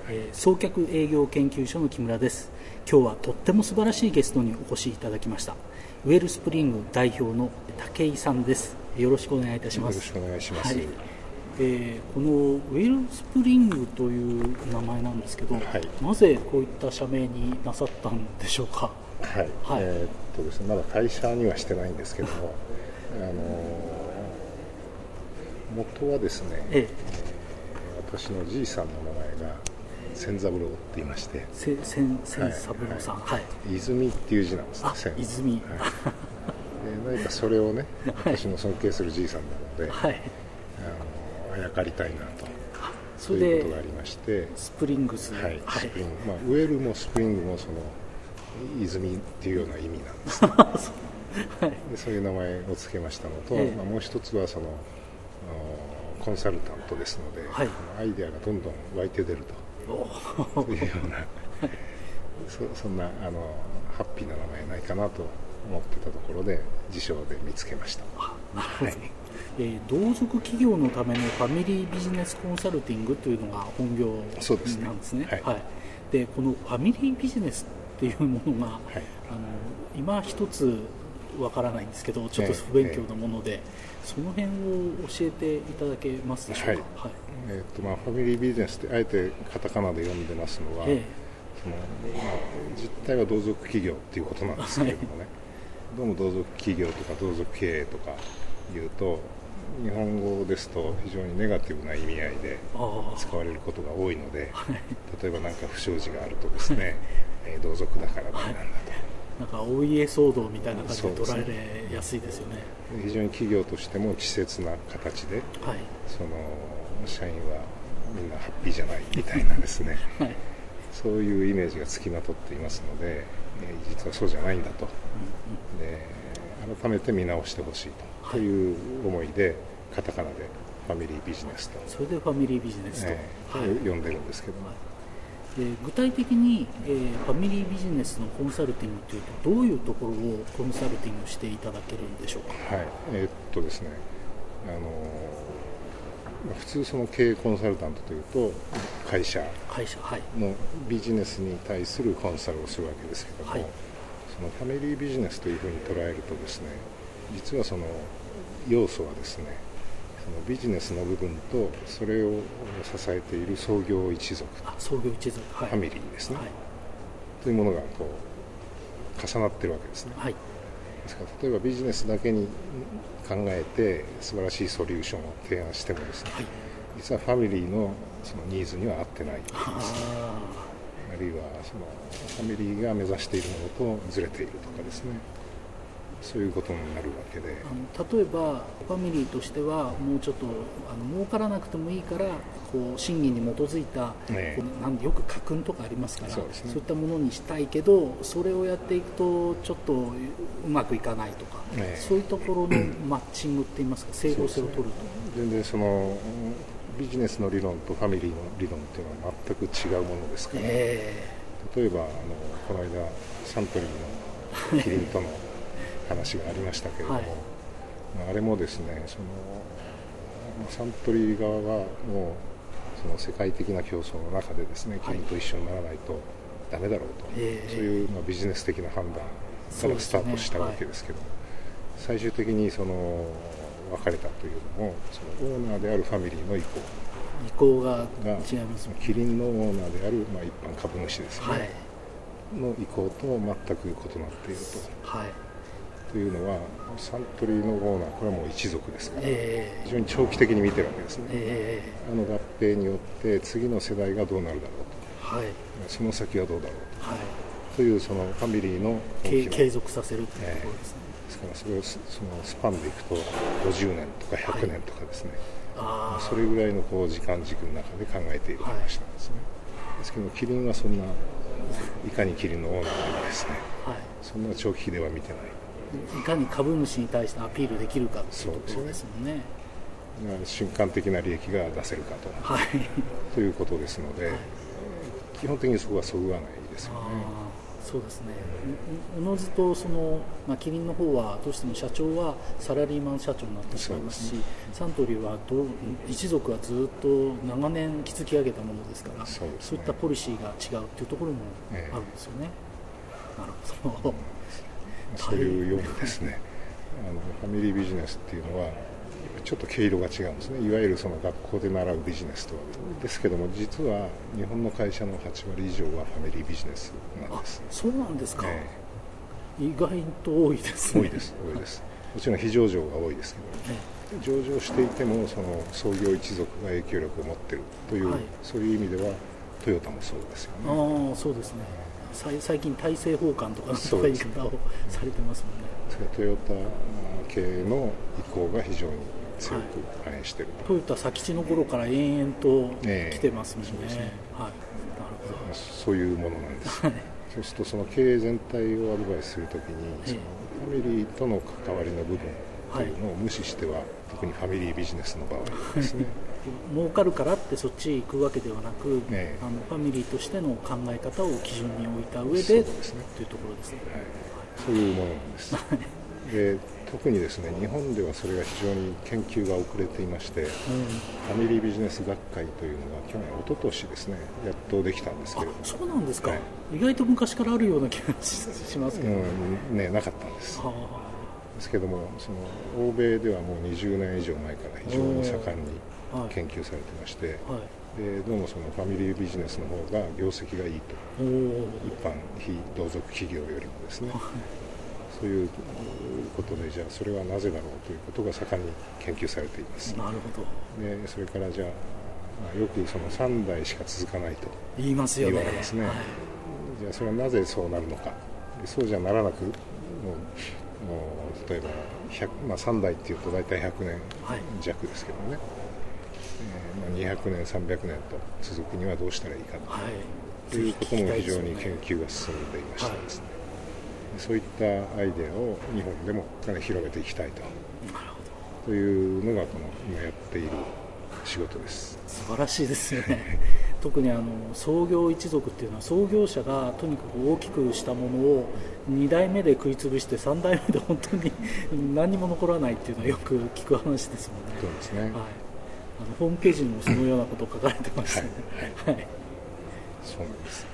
送客営業研究所の木村です。今日はとっても素晴らしいゲストにお越しいただきました。ウェルスプリング代表の武井さんです。よろしくお願いいたします。 よろしくお願いします。 はい。このウェルスプリングという名前なんですけど、はい、なぜこういった社名になさったんでしょうか。 はい、はい、ですね、まだ会社にはしてないんですけども、元はですね、私のじいさんの名前が千三郎って言いまして、 千三郎さん、はい、 泉っていう字なんですね。 泉、はい、 で何かそれをね、私の尊敬するじいさんなので、はい、あやかりたいなと、そういうことがありまして、 スプリングス、 はい、スプリング、ウェルもスプリングもその泉っていうような意味なんですね。はい、でそういう名前を付けましたのと、もう一つはそのコンサルタントですので、はい、アイデアがどんどん湧いて出るというようなそんなハッピーな名前ないかなと思ってたところで辞書で見つけました。 なるほど。同族企業のためのファミリービジネスコンサルティングというのが本業なんですね。はい、でこのファミリービジネスっていうものが、はい、今一つわからないんですけど、ちょっと不勉強なもので、その辺を教えていただけますでしょうか。はい、 はい、ファミリービジネスってあえてカタカナで読んでますのは、実態は同族企業っていうことなんですけれどもね、はい、どうも同族企業とか同族経営とかいうと日本語ですと非常にネガティブな意味合いで使われることが多いので、例えば何か不祥事があるとですね、同族だからダメなんだと、 なんかお家騒動みたいな感じで捉えやすいですよね。 非常に企業としても稚拙な形で、はい、その社員はみんなハッピーじゃないみたいなですね、はい、そういうイメージがつきまとっていますので、実はそうじゃないんだと、で改めて見直してほしいという思いでカタカナでファミリービジネスと、 それでファミリービジネスと、 呼んでるんですけども、 具体的に、ファミリービジネスのコンサルティングというとどういうところをコンサルティングしていただけるんでしょうか。 はい、ですね、普通その経営コンサルタントというと会社のビジネスに対するコンサルをするわけですけども、はい、そのファミリービジネスというふうに捉えるとですね、実はその要素はですね、そのビジネスの部分とそれを支えている創業一族、 はい、 ファミリーですね、はい、というものがこう重なっているわけですね。はい、ですから例えばビジネスだけに考えて素晴らしいソリューションを提案してもですね、はい、実はファミリーのそのニーズには合ってないとかですね、あるいはそのファミリーが目指しているものとずれているとかですね、そういうことになるわけで、 例えばファミリーとしてはもうちょっと儲からなくてもいいからこう審議に基づいた、なんでよく家訓とかありますから、そういったものにしたいけどそれをやっていくとちょっとうまくいかないとか、そういうところのマッチングっていいますか、整合性を取ると、 全然そのビジネスの理論とファミリーの理論っていうのは全く違うものですから、例えばこの間サントリーのキリンとの話がありましたけれども、はい、あれもですね、そのサントリー側はもうその世界的な競争の中でですね、キリンと一緒にならないとダメだろうと、そういうビジネス的な判断からスタートしたわけですけど、最終的にその別れたというのもそのオーナーであるファミリーの意向が違いますもんね。 キリンのオーナーである、一般株主ですね、はい、の意向と全く異なっていると。はい、というのはサントリーのオーナー、これはもう一族ですから、非常に長期的に見てるわけですね。合併によって次の世代がどうなるだろうと、はい、その先はどうだろうと、はい、というそのファミリーの継続させるというところですね。 ですからそれをそのスパンでいくと50年とか100年とかですね、はい、それぐらいの時間軸の中で考えている話なんですね。ですけどキリンはそんないかにキリンのオーナーがですね、はい、そんな長期では見てない、 いかに株主に対してアピールできるかというところですもんね。 瞬間的な利益が出せるかと、はい、ということですので、はい、基本的にそこはそぐわないですよね。 そうですね。おのずとキリンの方はどうしても社長はサラリーマン社長になってしまいますし、サントリーは一族はずっと長年築き上げたものですから、そういったポリシーが違うというところもあるんですよね。なるほど。 そういうようにですね、ファミリービジネスっていうのはちょっと毛色が違うんですね。いわゆるその学校で習うビジネスとはですけども、実は日本の会社の8割以上はファミリービジネスなんです。 そうなんですか。意外と多いですね。 多いです。もちろん非上場が多いですけど、上場していてもその創業一族が影響力を持っているという、そういう意味ではトヨタもそうですよね。 そうですね。最近大政奉還とかそういう言い方をされてますもんね。 トヨタ系の意向が非常に強く反映している、 トヨタ佐吉の頃から延々と来てますもんね。なるほど。そういうものなんです。そうするとその経営全体をアドバイスするときに、そのファミリーとの関わりの部分というのを無視しては、特にファミリービジネスの場合ですね。 儲かるからってそっち行くわけではなく、ファミリーとしての考え方を基準に置いた上でというところですね。 そういうものなんです。で、特にですね、日本ではそれが非常に研究が遅れていまして、ファミリービジネス学会というのが去年、一昨年ですね、やっとできたんですけれども。 そうなんですか。意外と昔からあるような気がしますけど、 なかったんです。ですけども、その欧米ではもう20年以上前から非常に盛んに研究されてまして、でどうもそのファミリービジネスの方が業績がいいと、一般非同族企業よりもですね、そういうことで、じゃあそれはなぜだろうということが盛んに研究されています。 なるほど。 でそれからじゃあよくその3代しか続かないと言いますよね。 言われますね。じゃあそれはなぜそうなるのか。そうじゃならなく、もう例えば3代っていうと大体100年弱ですけどね、200年300年と続くにはどうしたらいいかということも非常に研究が進んでいましてですね、そういったアイデアを日本でも広げていきたいというのがこの今やっている仕事です。 素晴らしいですよね。特に創業一族っていうのは創業者がとにかく大きくしたものを2代目で食い潰して3代目で本当に何にも残らないっていうのはよく聞く話ですもんね。 そうですね。 ホームページにもそのようなこと書かれてましたね。 そうなんです。